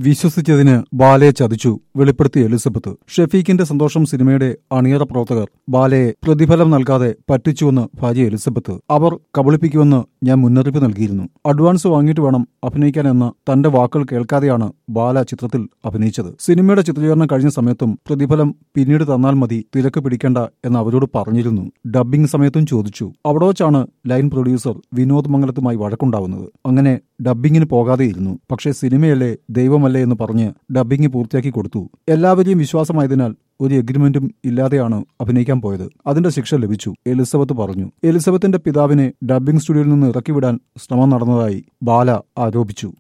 വിശ്വസിച്ചതിന് ബാലയെ ചതിച്ചു വെളിപ്പെടുത്തി എലിസബത്ത്. ഷെഫീഖിന്റെ സന്തോഷം സിനിമയുടെ അണിയറ പ്രവർത്തകർ ബാലയെ പ്രതിഫലം നൽകാതെ പറ്റിച്ചുവെന്ന് ഭാര്യ എലിസബത്ത്. അവർ കബളിപ്പിക്കുമെന്ന് ഞാൻ മുന്നറിയിപ്പ് നൽകിയിരുന്നു. അഡ്വാൻസ് വാങ്ങിയിട്ട് വേണം അഭിനയിക്കാനെന്ന തന്റെ വാക്കുകൾ കേൾക്കാതെയാണ് ബാല ചിത്രത്തിൽ അഭിനയിച്ചത്. സിനിമയുടെ ചിത്രീകരണം കഴിഞ്ഞ സമയത്തും പ്രതിഫലം പിന്നീട് തന്നാൽ മതി, തിരക്ക് പിടിക്കേണ്ട എന്ന് അവരോട് പറഞ്ഞിരുന്നു. ഡബ്ബിംഗ് സമയത്തും ചോദിച്ചു. അവിടെ വച്ചാണ് ലൈൻ പ്രൊഡ്യൂസർ വിനോദ് മംഗലത്തുമായി വഴക്കുണ്ടാവുന്നത്. അങ്ങനെ ഡബ്ബിങ്ങിന് പോകാതെയിരുന്നു. പക്ഷേ സിനിമയല്ലേ ദൈവമല്ലേ എന്ന് പറഞ്ഞ് ഡബ്ബിംഗ് പൂർത്തിയാക്കി കൊടുത്തു. എല്ലാവരെയും വിശ്വാസമായതിനാൽ ഒരു എഗ്രിമെന്റും ഇല്ലാതെയാണ് അഭിനയിക്കാൻ പോയത്. അതിന്റെ ശിക്ഷ ലഭിച്ചു, എലിസബത്ത് പറഞ്ഞു. എലിസബത്തിന്റെ പിതാവിനെ ഡബ്ബിംഗ് സ്റ്റുഡിയോയിൽ നിന്ന് ഇറക്കിവിടാൻ ശ്രമം നടന്നതായി ബാല ആരോപിച്ചു.